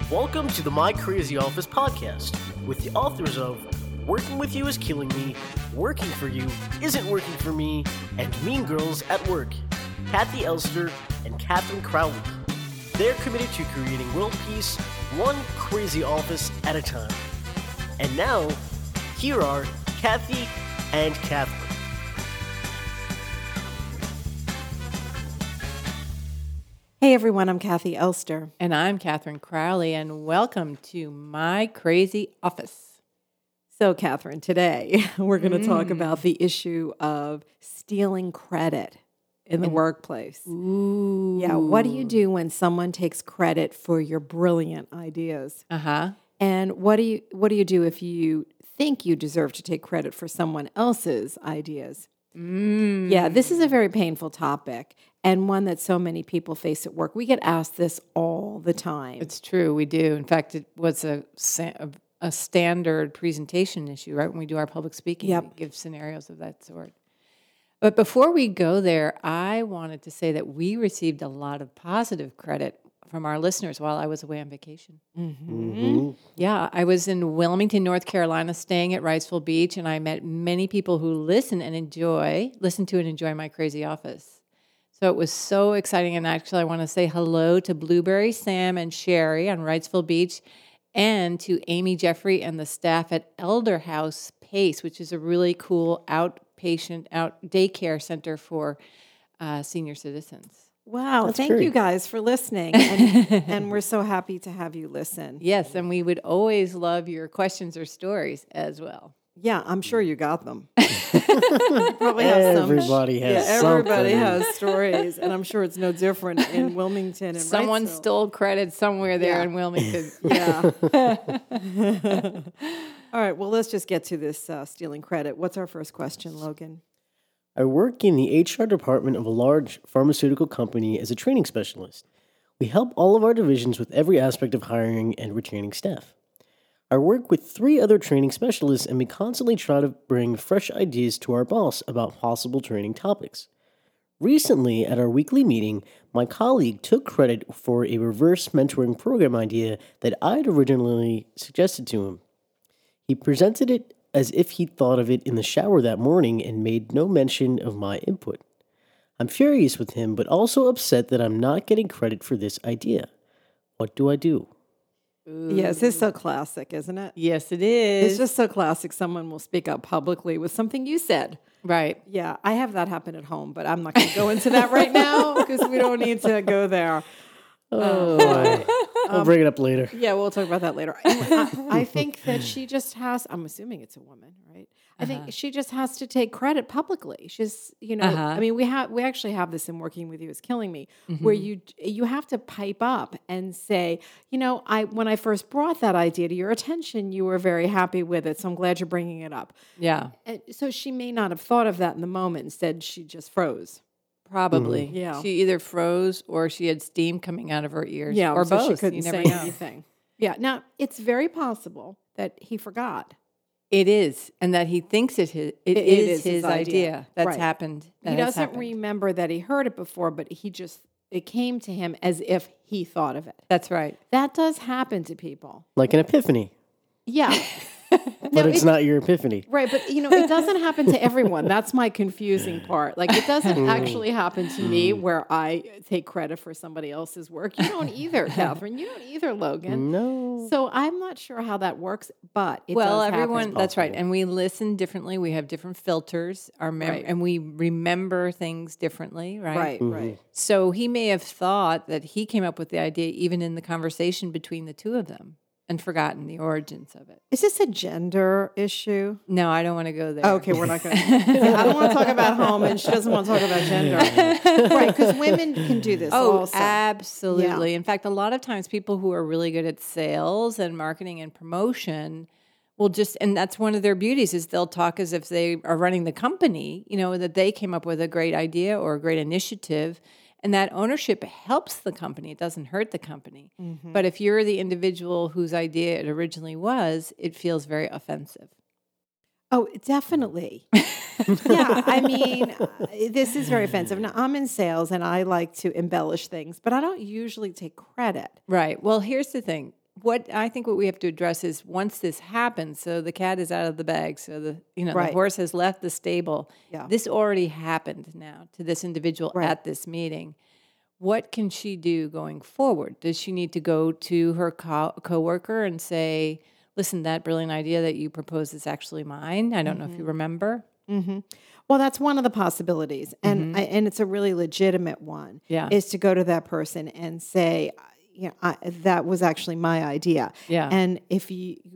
Welcome to the My Crazy Office podcast with the authors of Working With You Is Killing Me, Working For You Isn't Working For Me, and Mean Girls at Work, Kathy Elster and Catherine Crowley. They're committed to creating world peace, one crazy office at a time. And now, here are Kathy and Catherine. Hey everyone, I'm Kathy Elster. And I'm Catherine Crowley, and welcome to My Crazy Office. So, Catherine, today we're going to talk about the issue of stealing credit in the workplace. Ooh. Yeah, what do you do when someone takes credit for your brilliant ideas? Uh-huh. And what do you do if you think you deserve to take credit for someone else's ideas? Yeah, this is a very painful topic and one that so many people face at work. We get asked this all the time. It's true, we do. In fact, it was a standard presentation issue, right? When we do our public speaking, we give scenarios of that sort. But before we go there, I wanted to say that we received a lot of positive credit from our listeners while I was away on vacation. Yeah, I was in Wilmington, North Carolina, staying at Wrightsville Beach, and I met many people who listen to and enjoy My Crazy Office. So it was so exciting, and actually I want to say hello to Blueberry, Sam, and Sherry on Wrightsville Beach, and to Amy Jeffrey and the staff at Elder House Pace, which is a really cool outpatient daycare center for senior citizens. Wow, That's thank great. you guys for listening. And we're so happy to have you listen. Yes, and we would always love your questions or stories as well. Yeah, I'm sure you got them. Probably have some. Everybody has Everybody something. has stories, and I'm sure it's no different in Wilmington and Someone Wrightsville. stole credit somewhere there Yeah. in Wilmington. Yeah. All right, well, let's just get to this stealing credit. What's our first question, Logan? I work in the HR department of a large pharmaceutical company as a training specialist. We help all of our divisions with every aspect of hiring and retaining staff. I work with 3 other training specialists, and we constantly try to bring fresh ideas to our boss about possible training topics. Recently, at our weekly meeting, my colleague took credit for a reverse mentoring program idea that I'd originally suggested to him. He presented it as if he'd thought of it in the shower that morning and made no mention of my input. I'm furious with him, but also upset that I'm not getting credit for this idea. What do I do? Yes, it's so classic, isn't it? Yes, it is. It's just so classic. Someone will speak up publicly with something you said. right. Yeah, I have that happen at home, but I'm not going to go into that right now because we don't need to go there. Oh, boy. I'll bring it up later. Yeah, we'll talk about that later. I think that she just has, I'm assuming it's a woman, right? I think she just has to take credit publicly. She's, I mean, we actually have this in Working With You Is Killing Me, where you have to pipe up and say, when I first brought that idea to your attention, you were very happy with it, so I'm glad you're bringing it up. Yeah, And so she may not have thought of that in the moment. Instead, she just froze. probably. Yeah. She either froze or she had steam coming out of her ears. Yeah, or so both. she couldn't You say never know. anything. Yeah, now it's very possible that he forgot. It is, and that he thinks it is his idea. That's Right. happened. That He has doesn't happened. remember that he heard it before, but it came to him as if he thought of it. That's right. That does happen to people. Like an epiphany, Yeah. but it's not your epiphany. Right, but it doesn't happen to everyone. That's my confusing part. Like, it doesn't actually happen to me where I take credit for somebody else's work. You don't either, Catherine. You don't either, Logan. No. So I'm not sure how that works, but it Well, does everyone, happen. that's right. And we listen differently. We have different filters. Right. And we remember things differently, right? Right, right. So he may have thought that he came up with the idea even in the conversation between the two of them and forgotten the origins of it. Is this a gender issue? No, I don't want to go there. Okay, we're not going to. I don't want to talk about home, and she doesn't want to talk about gender. Right, because women can do this Oh, also. absolutely. In fact, a lot of times people who are really good at sales and marketing and promotion will and that's one of their beauties is they'll talk as if they are running the company, that they came up with a great idea or a great initiative. And that ownership helps the company. It doesn't hurt the company. But if you're the individual whose idea it originally was, it feels very offensive. Oh, definitely. Yeah, I mean, this is very offensive. Now, I'm in sales, and I like to embellish things, but I don't usually take credit. Right. Well, here's the thing. what I think what we have to address is once this happens, so the cat is out of the bag, so the horse has left the stable. Yeah. This already happened now to this individual at this meeting. What can she do going forward? Does she need to go to her coworker and say, listen, that brilliant idea that you proposed is actually mine? I don't know if you remember. Mm-hmm. Well, that's one of the possibilities, and and it's a really legitimate one. Yeah. Is to go to that person and say, that was actually my idea. Yeah. And if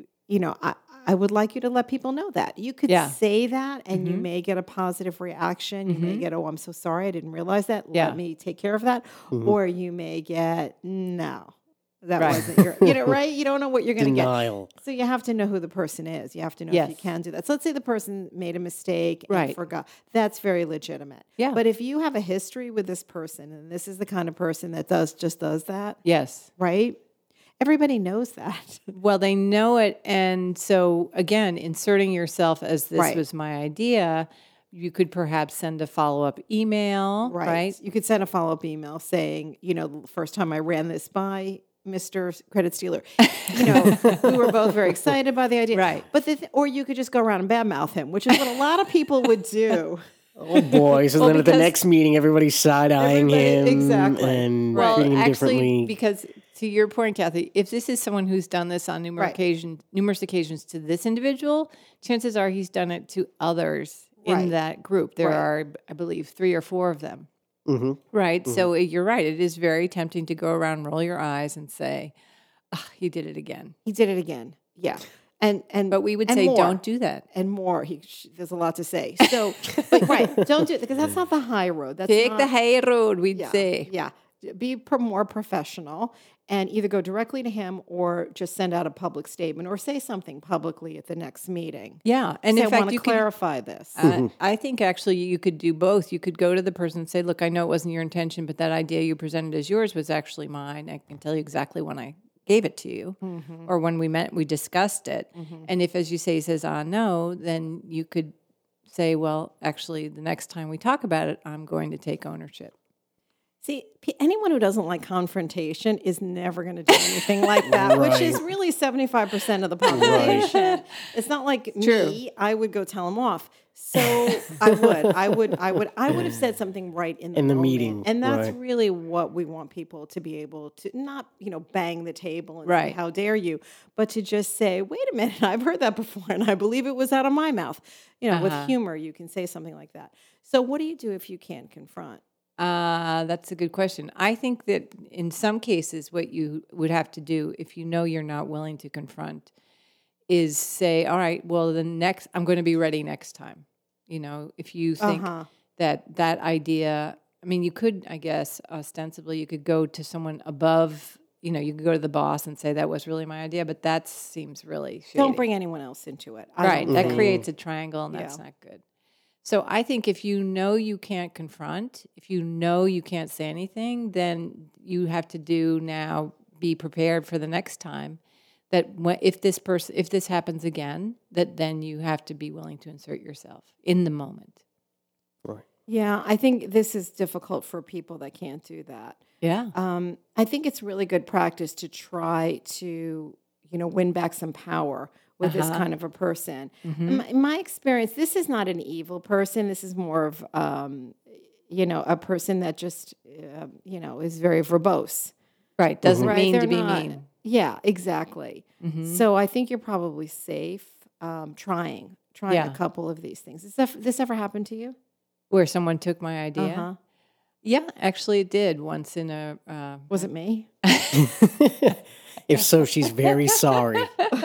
I would like you to let people know that. You could say that, and you may get a positive reaction. You may get, oh, I'm so sorry, I didn't realize that. Let me take care of that. Or you may get, no. That wasn't your, right? You don't know what you're going to get. Denial. So you have to know who the person is. You have to know if you can do that. So let's say the person made a mistake and forgot. That's very legitimate. Yeah. But if you have a history with this person, and this is the kind of person that does that. Yes. Right? Everybody knows that. Well, they know it. And so, again, inserting yourself as this was my idea, you could perhaps send a follow-up email, right? You could send a follow-up email saying, the first time I ran this by Mr. Credit Stealer, we were both very excited by the idea. Right. But or you could just go around and badmouth him, which is what a lot of people would do. Oh boy! So then at the next meeting, every's side-eyeing him, exactly, and treating him differently. Because to your point, Kathy, if this is someone who's done this on numerous occasions to this individual, chances are he's done it to others in that group. There are, I believe, 3 or 4 of them. Mm-hmm. Right. Mm-hmm. So you're right. It is very tempting to go around, roll your eyes, and say, "He did it again. He did it again." Yeah. But we would say, more. don't do that. And more. There's a lot to say. So, but, don't do it, because that's not the high road. Take the high road, we'd say. Yeah. Be more professional and either go directly to him or just send out a public statement or say something publicly at the next meeting. Yeah. And say, in fact, I want to clarify this. I think actually you could do both. You could go to the person and say, look, I know it wasn't your intention, but that idea you presented as yours was actually mine. I can tell you exactly when I gave it to you or when we met, we discussed it. And if, as you say, he says, no, then you could say, well, actually, the next time we talk about it, I'm going to take ownership. See, anyone who doesn't like confrontation is never going to do anything like that, which is really 75% of the population. It's not like me. I would go tell them off. So I would have said something right in the meeting. And that's really what we want people to be able to, not, bang the table and say, how dare you, but to just say, wait a minute, I've heard that before and I believe it was out of my mouth. With humor, you can say something like that. So what do you do if you can't confront? That's a good question. I think that in some cases, what you would have to do if you know you're not willing to confront is say, all right, well, I'm going to be ready next time. If you think that idea, I mean, you could, I guess, ostensibly, you could go to someone above, you could go to the boss and say, that was really my idea, but that seems really shady. Don't bring anyone else into it. That creates a triangle, and that's not good. So I think if you know you can't confront, if you know you can't say anything, then you have to be prepared for the next time that if this happens again, that then you have to be willing to insert yourself in the moment. Right. Yeah, I think this is difficult for people that can't do that. Yeah. I think it's really good practice to try to, win back some power with this kind of a person. In my experience, this is not an evil person. This is more of, a person that just, is very verbose. Right. Doesn't mean to be mean. Yeah, exactly. So I think you're probably safe trying a couple of these things. Has this ever happened to you? Where someone took my idea? Yeah, actually it did once in a... Was it me? If so, she's very sorry.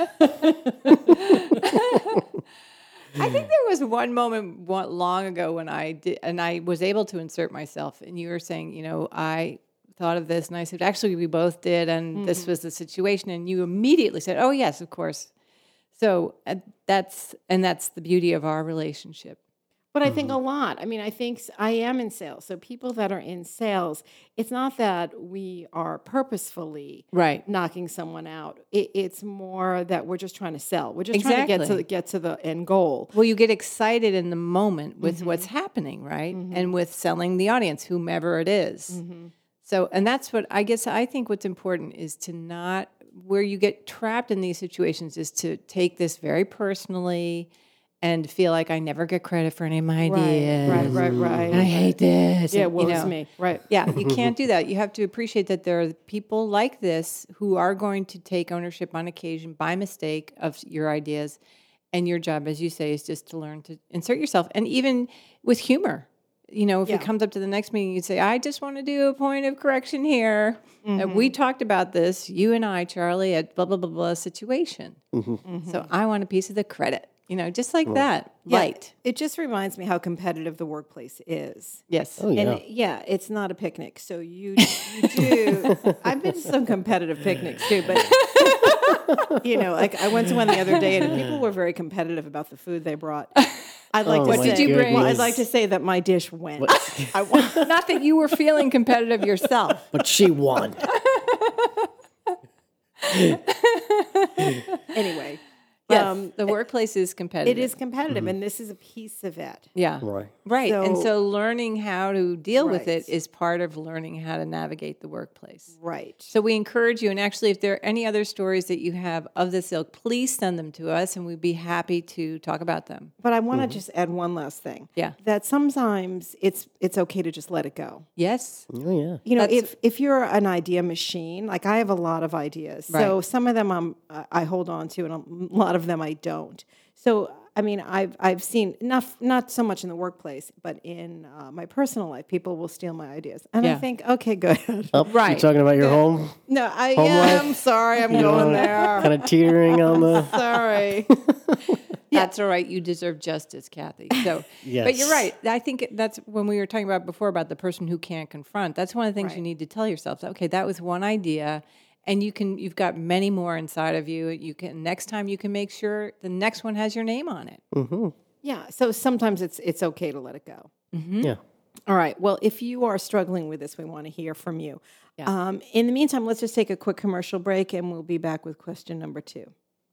I think there was one moment long ago when I did, and I was able to insert myself, and you were saying, I thought of this, and I said, actually, we both did, and this was the situation, and you immediately said, oh, yes, of course. So that's the beauty of our relationship. But I think a lot. I mean, I am in sales. So people that are in sales, it's not that we are purposefully knocking someone out. It's more that we're just trying to sell. We're just trying to get to the end goal. Well, you get excited in the moment with what's happening, right? And with selling the audience, whomever it is. So, and that's what I think what's important is to not where you get trapped in these situations is to take this very personally and feel like I never get credit for any of my ideas. Right. And I hate this. Yeah, and, woe is me. Right. Yeah, you can't do that. You have to appreciate that there are people like this who are going to take ownership on occasion by mistake of your ideas. And your job, as you say, is just to learn to insert yourself. And even with humor, if it comes up to the next meeting, you'd say, I just want to do a point of correction here. We talked about this, you and I, Charlie, at blah, blah, blah, blah situation. So I want a piece of the credit, just like that. Yeah, Light. it just reminds me how competitive the workplace is. Yes. Oh, yeah. And it's not a picnic. So you do. I've been to some competitive picnics too, but like I went to one the other day and people were very competitive about the food they brought. I'd like to say, did you bring? Well, I'd like to say that my dish went. Not that you were feeling competitive yourself. But she won. Anyway. Yes, the workplace is competitive. It is competitive, and this is a piece of it. Yeah. Right. And So- so learning how to deal with Right. it is part of learning how to navigate the workplace. Right. So we encourage you, and actually, if there are any other stories that you have of this ilk, please send them to us, and we'd be happy to talk about them. But I want to just add one last thing. Yeah. That sometimes it's okay to just let it go. Yes. Oh, yeah. If you're an idea machine, like I have a lot of ideas, so Right. some of them I hold on to, and a lot of them I don't. So I mean, I've seen not so much in the workplace, but in my personal life, people will steal my ideas, and I Yeah. think, okay, good. Oh, Right. You're talking about your home? No, life? I'm sorry, I'm going there. Kind of teetering on the... Sorry. That's all right. You deserve justice, Kathy. So, Yes. But you're right. I think that's when we were talking about before about the person who can't confront. That's one of the things you Right. need to tell yourself. Okay, that was one idea, and you've got many more inside of you. Next time you can make sure the next one has your name on it. Yeah. So sometimes it's okay to let it go. Yeah. All right. Well, if you are struggling with this, we want to hear from you. Yeah. In the meantime, let's just take a quick commercial break, and we'll be back with question number 2.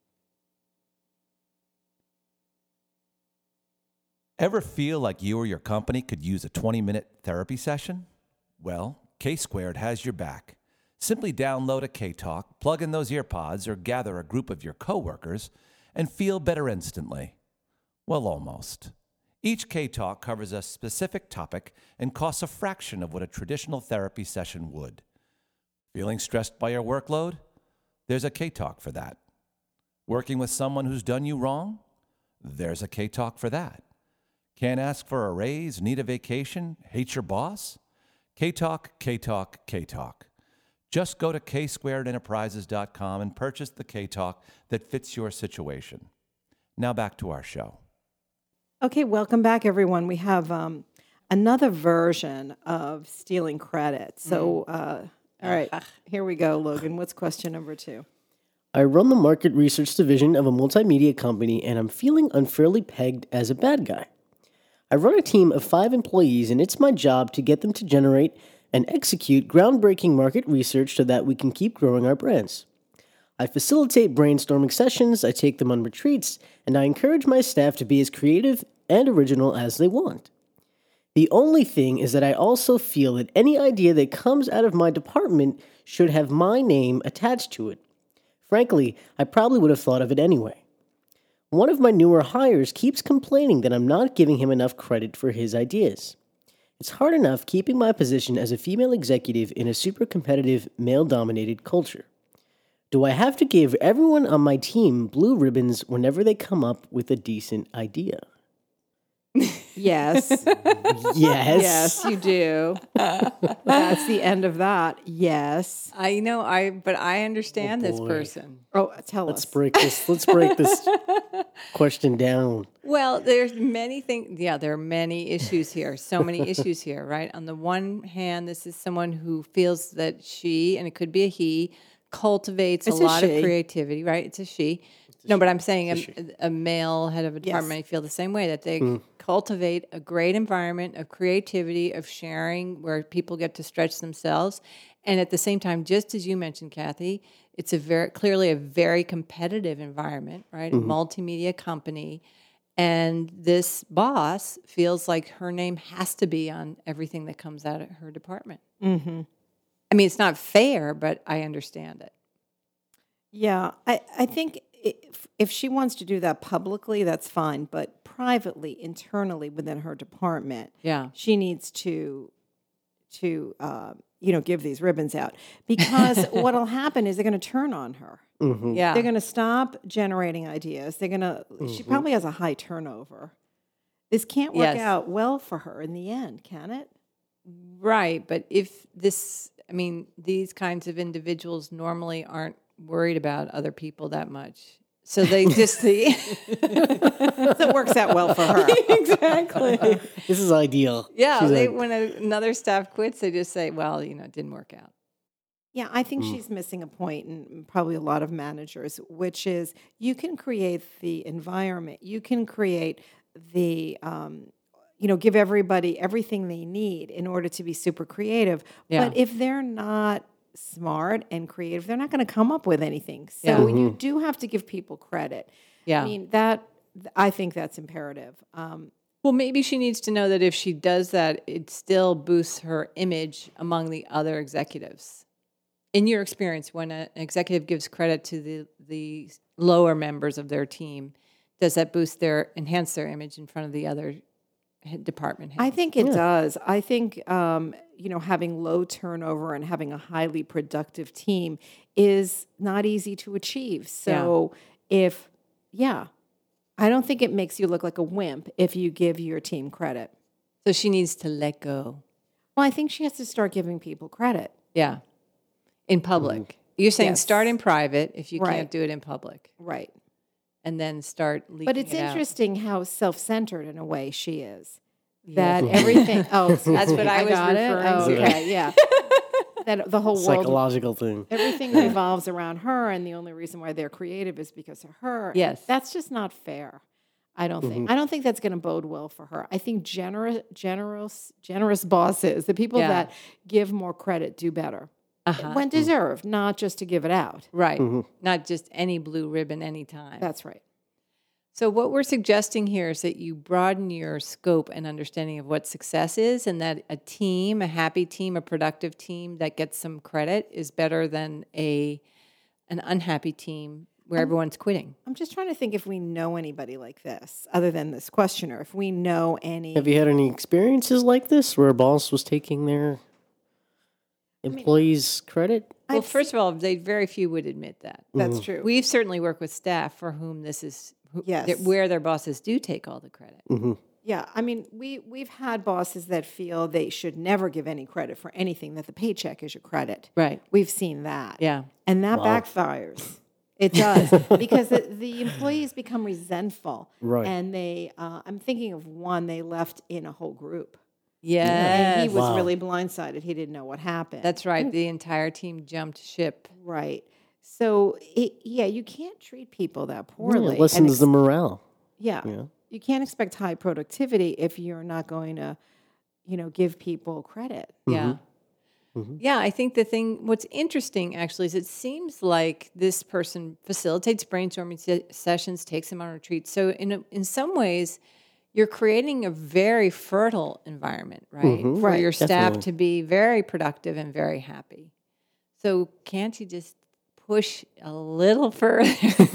Ever feel like you or your company could use a 20-minute therapy session? Well, K-Squared has your back. Simply download a K-Talk, plug in those earpods, or gather a group of your coworkers and feel better instantly. Well, almost. Each K-Talk covers a specific topic and costs a fraction of what a traditional therapy session would. Feeling stressed by your workload? There's a K-Talk for that. Working with someone who's done you wrong? There's a K-Talk for that. Can't ask for a raise, need a vacation, hate your boss? K-Talk, K-Talk, K-Talk. Just go to ksquaredenterprises.com and purchase the K-Talk that fits your situation. Now back to our show. Okay, welcome back, everyone. We have another version of stealing credit. So, all right, here we go, Logan. What's question number 2? I run the market research division of a multimedia company, and I'm feeling unfairly pegged as a bad guy. I run a team of 5 employees, and it's my job to get them to generate and execute groundbreaking market research so that we can keep growing our brands. I facilitate brainstorming sessions, I take them on retreats, and I encourage my staff to be as creative and original as they want. The only thing is that I also feel that any idea that comes out of my department should have my name attached to it. Frankly, I probably would have thought of it anyway. One of my newer hires keeps complaining that I'm not giving him enough credit for his ideas. It's hard enough keeping my position as a female executive in a super competitive, male-dominated culture. Do I have to give everyone on my team blue ribbons whenever they come up with a decent idea? Yes. Yes. Yes, you do. That's the end of that. Yes. But I understand this boy. person. Oh, tell Let's us. break this question down. Well, there's many things. Yeah, there are many issues here. So many issues here, right? On the one hand, this is someone who feels that she, and it could be a he, cultivates It's a a lot of she. creativity, right? It's a she. No, but I'm saying a male head of a department, I feel the same way, that they cultivate a great environment of creativity, of sharing, where people get to stretch themselves. And at the same time, just as you mentioned, Kathy, it's clearly a very competitive environment, right? A multimedia company. And this boss feels like her name has to be on everything that comes out of her department. I mean, it's not fair, but I understand it. Yeah, I think if she wants to do that publicly, that's fine. But privately, internally within her department, she needs to give these ribbons out, because what'll happen is they're going to turn on her. Mm-hmm. Yeah. They're going to stop generating ideas. They're going to. She probably has a high turnover. This can't work out well for her in the end, can it? Right, but these kinds of individuals normally aren't worried about other people that much. So they just so it works out well for her. Exactly. This is ideal. Yeah, when another staff quits, they just say, well, it didn't work out. Yeah, I think she's missing a point, and probably a lot of managers, which is you can create the environment. You can create the, give everybody everything they need in order to be super creative. Yeah. But if they're not smart and creative, they're not going to come up with anything. So you do have to give people credit. Yeah. I mean, I think that's imperative. Well, maybe she needs to know that if she does that, it still boosts her image among the other executives. In your experience, when an executive gives credit to the lower members of their team, does that enhance their image in front of the other department heads? I think it does. I think, having low turnover and having a highly productive team is not easy to achieve. So I don't think it makes you look like a wimp if you give your team credit. So she needs to let go. Well, I think she has to start giving people credit. Yeah. In public. You're saying Yes. start in private if you can't do it in public. Right. And then start leaking But it's it out. interesting how self-centered in a way she is. That everything. Oh, That's what I was got referring it. to. Okay, yeah. That the whole world, Psychological thing. everything revolves around her, and the only reason why they're creative is because of her. Yes. That's just not fair. I don't think. I don't think that's going to bode well for her. I think generous bosses, the people that give more credit, do better. When deserved, not just to give it out. Right. Not just any blue ribbon anytime. That's right. So what we're suggesting here is that you broaden your scope and understanding of what success is, and that a team, a happy team, a productive team that gets some credit is better than an unhappy team where everyone's quitting. I'm just trying to think if we know anybody like this, other than this questioner. If we know any. Have you had any experiences like this where a boss was taking their employees' credit? Well, first of all, very few would admit that. That's true. We've certainly worked with staff for whom this is where their bosses do take all the credit. Yeah, I mean, we've had bosses that feel they should never give any credit for anything, that the paycheck is your credit. Right. We've seen that. Yeah. And that backfires. It does. Because the employees become resentful. Right. And they, I'm thinking of one, they left in a whole group. Yes. And he was really blindsided. He didn't know what happened. That's right. The entire team jumped ship. Right. So, you can't treat people that poorly. It lessens the morale. Yeah. You can't expect high productivity if you're not going to, give people credit. Yeah. Yeah, I think what's interesting actually is it seems like this person facilitates brainstorming sessions, takes them on retreats. So in some ways, you're creating a very fertile environment, right? For your staff to be very productive and very happy. So can't you just push a little further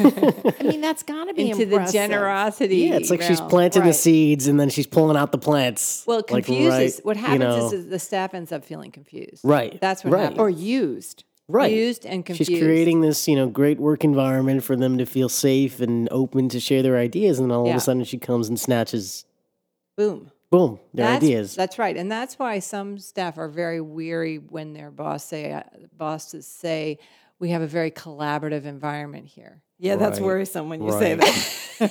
I mean, that's got to be into impressive. the generosity? Yeah, it's like she's realm. planting the seeds and then she's pulling out the plants. Well, it confuses. What happens you know. is the staff ends up feeling confused. Right. That's what Right. happens. Or used. Right. Used and confused. She's creating this, great work environment for them to feel safe and open to share their ideas, and then all of a sudden she comes and snatches, Boom. their ideas. That's right, and that's why some staff are very weary when their bosses say, "We have a very collaborative environment here." Yeah, that's Right. worrisome when you say that.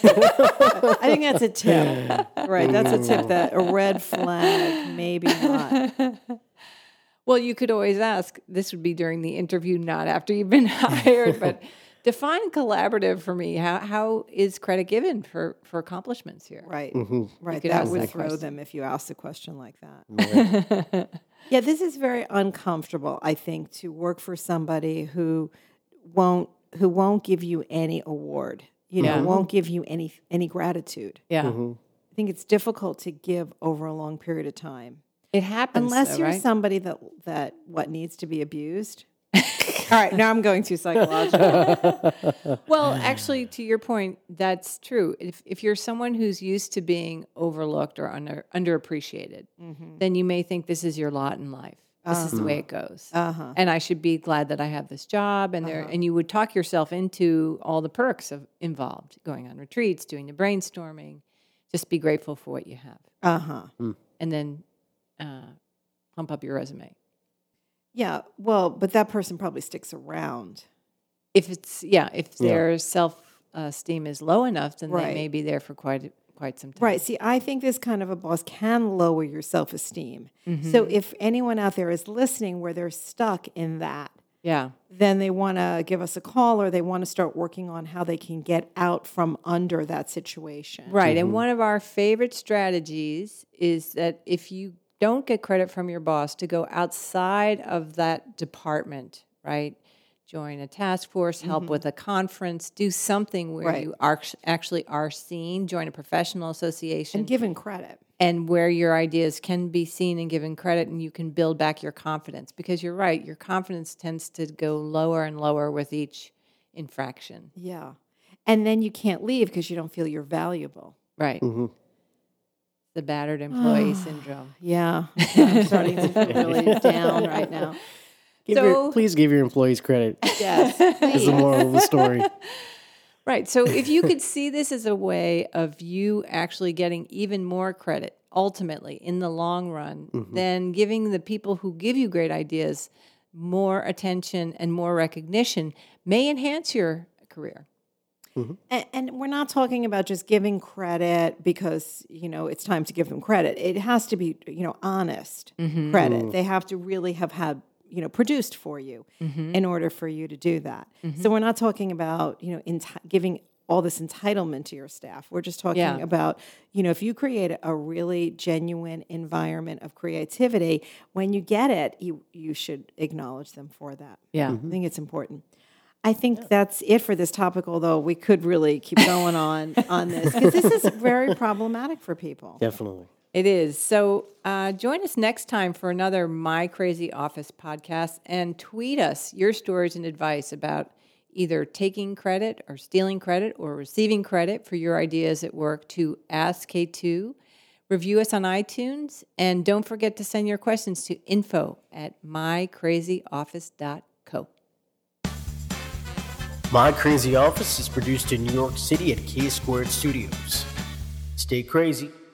I think that's a tip. Right, that's a tip, that a red flag, maybe not. Well, you could always ask. This would be during the interview, not after you've been hired. But define collaborative for me. How is credit given for accomplishments here? Right, right. could That ask would that throw question. them if you asked a question like that. Yeah, this is very uncomfortable, I think, to work for somebody who won't give you any award, won't give you any gratitude. Yeah, I think it's difficult to give over a long period of time. it happens Unless though, you're right? somebody that needs to be abused. All right, now I'm going too psychological. Well, actually, to your point, that's true. If you're someone who's used to being overlooked or underappreciated, then you may think this is your lot in life. This is the way it goes. And I should be glad that I have this job. And you would talk yourself into all the perks involved, going on retreats, doing the brainstorming. Just be grateful for what you have. And then pump up your resume. Yeah, well, but that person probably sticks around. If their self-esteem is low enough, then they may be there for quite some time. Right. See, I think this kind of a boss can lower your self-esteem. So if anyone out there is listening where they're stuck in that, then they want to give us a call or they want to start working on how they can get out from under that situation. Right. And one of our favorite strategies is that if you don't get credit from your boss, to go outside of that department, right? Join a task force, help with a conference, do something where you actually are seen, join a professional association. And given credit. And where your ideas can be seen and given credit, and you can build back your confidence. Because you're right, your confidence tends to go lower and lower with each infraction. Yeah. And then you can't leave because you don't feel you're valuable. Right. The battered employee syndrome. Yeah. I'm starting to feel really down right now. Please give your employees credit. Yes. Is the moral of the story. Right. So if you could see this as a way of you actually getting even more credit, ultimately, in the long run, then giving the people who give you great ideas more attention and more recognition may enhance your career. And we're not talking about just giving credit because, it's time to give them credit. It has to be, honest credit. They have to really have had, produced for you in order for you to do that. So we're not talking about, giving all this entitlement to your staff. We're just talking about, if you create a really genuine environment of creativity, when you get it, you should acknowledge them for that. Yeah. I think it's important. I think that's it for this topic, although we could really keep going on this, because this is very problematic for people. Definitely. It is. So join us next time for another My Crazy Office podcast, and tweet us your stories and advice about either taking credit or stealing credit or receiving credit for your ideas at work to Ask K2. Review us on iTunes, and don't forget to send your questions to info@mycrazyoffice.co. My Crazy Office is produced in New York City at K Squared Studios. Stay crazy.